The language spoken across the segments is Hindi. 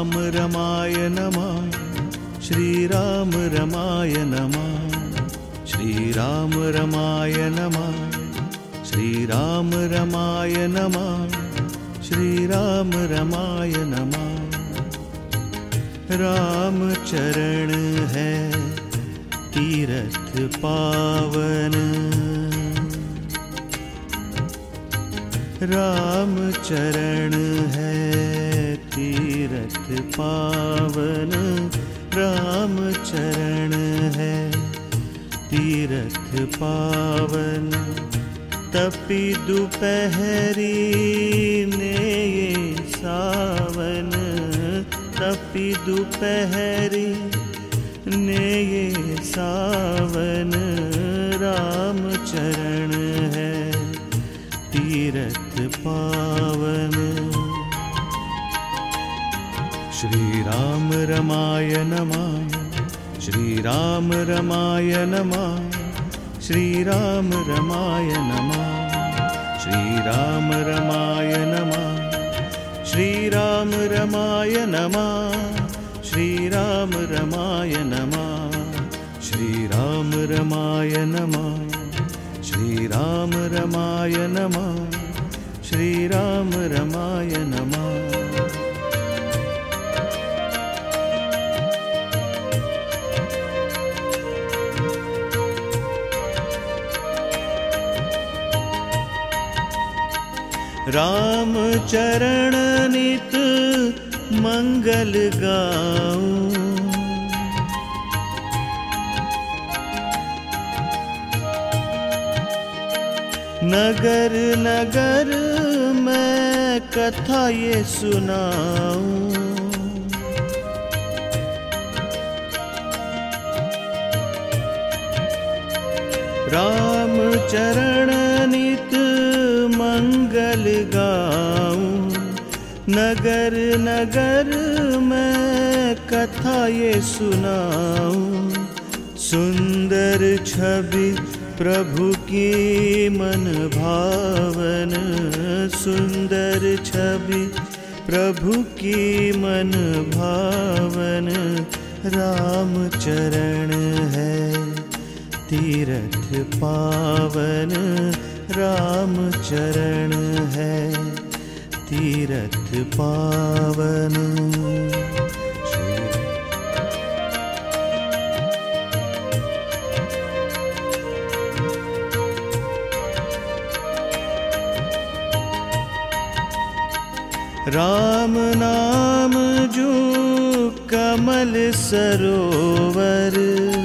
राम रमाय नमः, श्री राम रमाय नमः, श्री राम रमाय नमः, श्री राम रमाय नमः, श्री राम रमाय नमः। राम चरण है तीरथ पावन, राम चरण है तीरथ पावन, राम चरण है तीरथ पावन। तपी दोपहरी ने ये सावन, तपी दोपहरी ने ये सावन, राम चरण है तीरथ पावन। श्री राम रमाय नमः, श्री राम रमाय नमः, श्री राम रमाय नमः, श्री राम रमाय नमः, श्री राम रमाय नमः, श्री राम रमाय नमः, श्री राम रमाय नमः, श्री राम रमाय नमः, श्री राम रमाय नमः। राम चरण नित मंगल गाऊं, नगर नगर मैं कथा ये सुनाऊं। राम चरण नित मंगल गाऊं, नगर नगर मैं कथा ये सुनाऊं। सुंदर छवि प्रभु की मन भावन, सुंदर छवि प्रभु की मन भावन। राम चरण है तीरथ पावन, राम चरण है तीरथ पावन। राम नाम जो कमल सरोवर,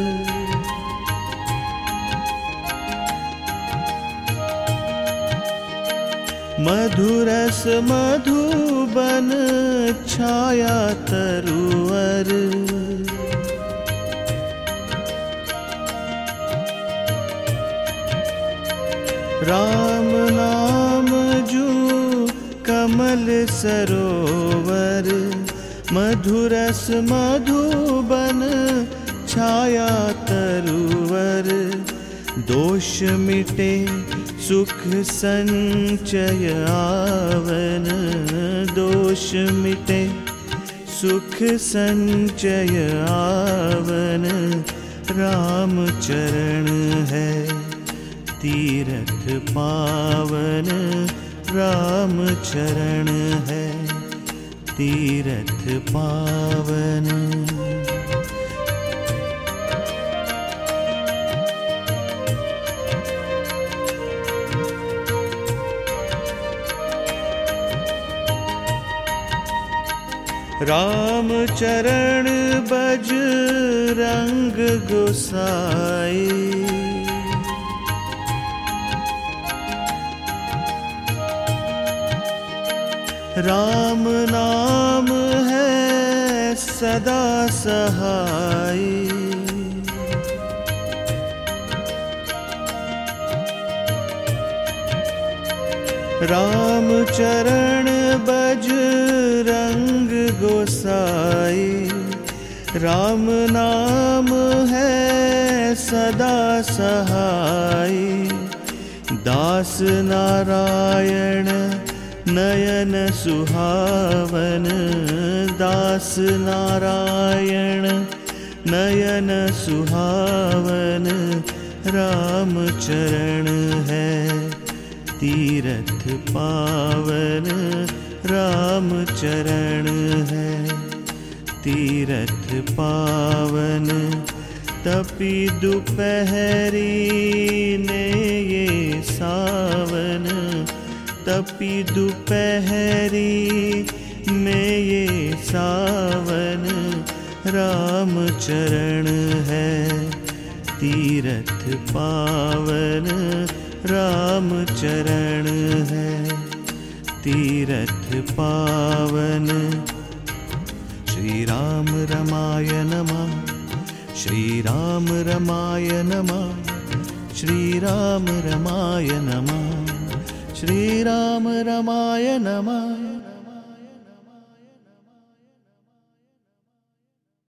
मधुरस मधुबन छाया तरुवर। राम नाम जो कमल सरोवर, मधुरस मधुबन छाया तरुवर। दोष मिटे सुख संचय आवन, दोष मिटे सुख संचय आवन। राम चरण है तीरथ पावन, राम चरण है तीरथ पावन। राम चरण बजरंग गोसाई, राम नाम है सदा सहाई। राम चरण बजरंग गोसाई, राम नाम है सदा सहाई। दास नारायण नयन सुहावन दास नारायण नयन सुहावन राम चरण है तीरथ पावन राम चरण है तीरथ पावन तपी दुपहरी ने ये सावन तपी दुपहरी में ये सावन राम चरण है तीरथ पावन राम चरण है तीरथ पावन। श्री राम रमाय नमः श्री राम रमाय नमः श्री राम रमाय नमः श्री राम रमाय नमः।